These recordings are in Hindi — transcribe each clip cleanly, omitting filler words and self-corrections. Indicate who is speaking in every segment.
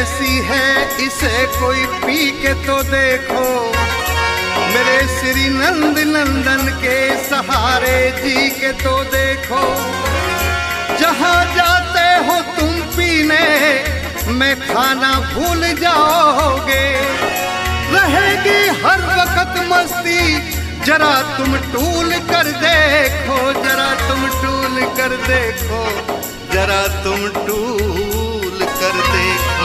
Speaker 1: कैसी है इसे कोई पी के तो देखो, मेरे श्री नंद नंदन के सहारे जी के तो देखो। जहाँ जाते हो तुम पीने में खाना भूल जाओगे, रहेगी हर वक्त मस्ती, जरा तुम टूल कर देखो, जरा तुम टूल कर देखो, जरा तुम टूल कर देखो।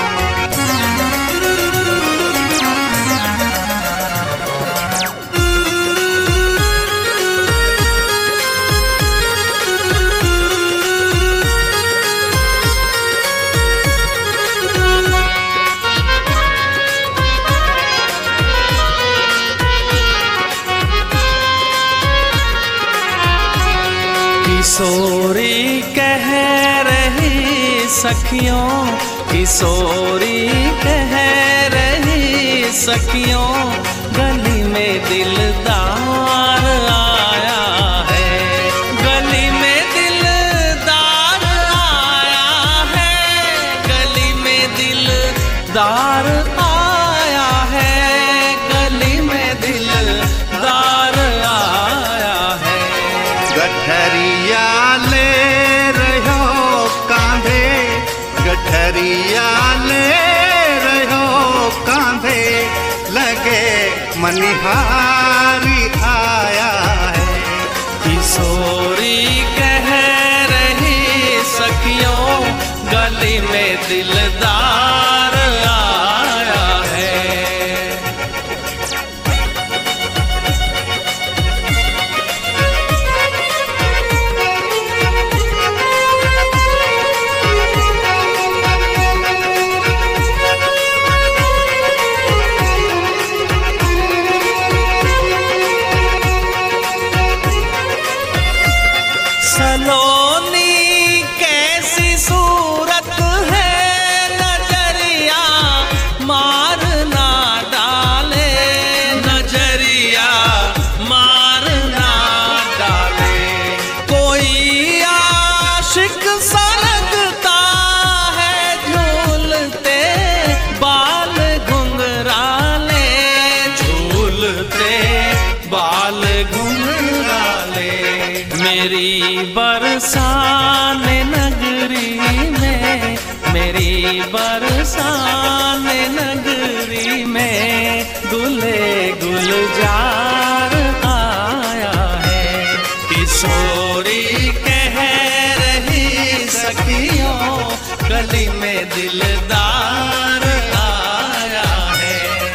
Speaker 2: किशोरी कह रही सखियों, किशोरी कह रही सखियों, गली में दिलदार आया है, गली में दिलदार आया है, गली में दिलदार आया है, गली में दिलदार आया है।
Speaker 1: गठरिया ले रहो कांधे, गठरिया ले रहो कांधे, लगे मनिहारी आया है।
Speaker 2: किशोरी कह रही सखियों, गली में दिलदार आया है। सलोनी कैसी सूरत है, नजरिया मार ना डाले, नजरिया मार ना डाले। कोई आशिक सा लगता है, झूलते बाल घुंघराले, झूलते बाल घुंघराले। मेरी बरसाने नगरी में, मेरी बरसाने नगरी में, गुले गुलजार आया है। किशोरी कह रही सखियों, गली में दिलदार आया है।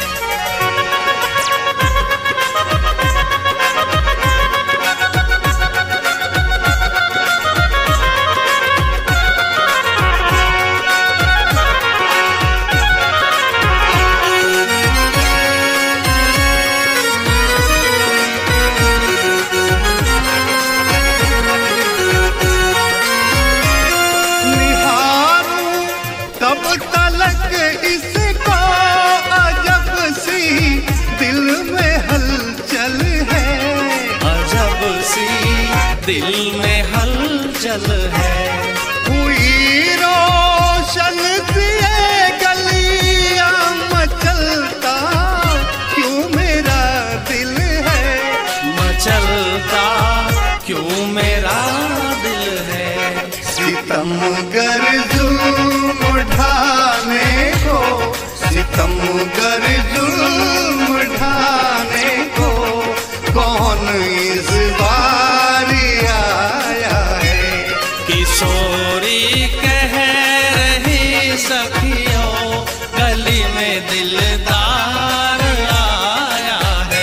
Speaker 1: इसको अजब सी दिल में हलचल है,
Speaker 2: अजब सी दिल में हलचल है।
Speaker 1: हुई रोशन सी ये गलियां, मचलता क्यों मेरा दिल है,
Speaker 2: मचलता क्यों मेरा दिल है।
Speaker 1: सितमगर जुल्म ढाने को, सितमगर जुल्म ढाने को, कौन इस बारी आया है।
Speaker 2: किशोरी कह रही सखियों, गली में दिलदार आया है।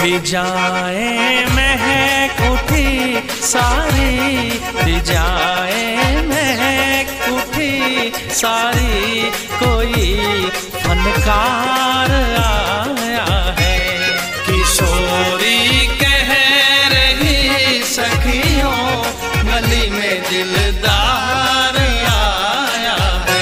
Speaker 2: फिजाएं महक उठी सारी, फिजाएं महक उठी सारी, कोई फनकार आया है। किशोरी कह रही सखियों, गली में दिलदार आया है।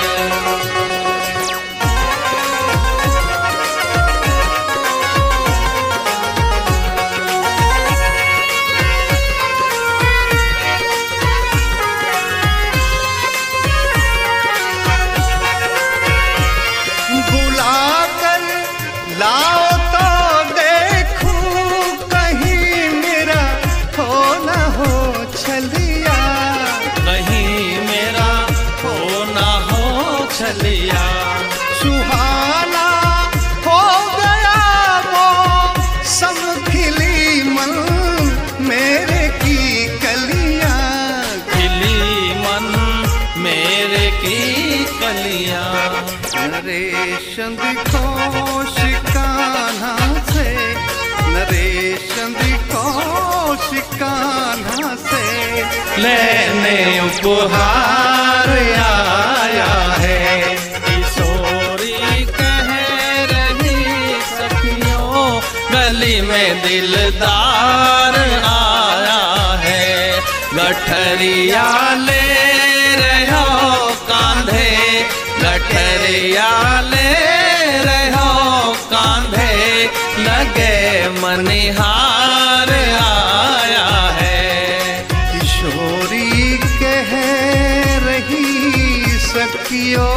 Speaker 1: बुलाकर लाओ तो देखूं, कहीं मेरा हो न हो छलिया,
Speaker 2: कहीं मेरा हो ना हो छलिया।
Speaker 1: सुहाना हो गया वो सब खिली मन मेरे की कलियां,
Speaker 2: खिली मन मेरे की कलियां।
Speaker 1: नरेशन दिखो शिकाना से, नरेशन दिखो शिकाना से,
Speaker 2: लेने उपहार आया है। किशोरी कह रही सखियों, गली में दिलदार आया है। गठरिया ले रहो कांधे, गठरिया ले रहो कांधे, लगे मनिहार आया है।
Speaker 1: किशोरी कह रही सखियों,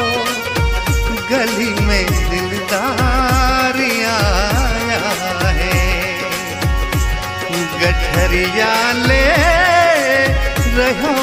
Speaker 1: गली में दिलदार आया है। गठरिया ले रहो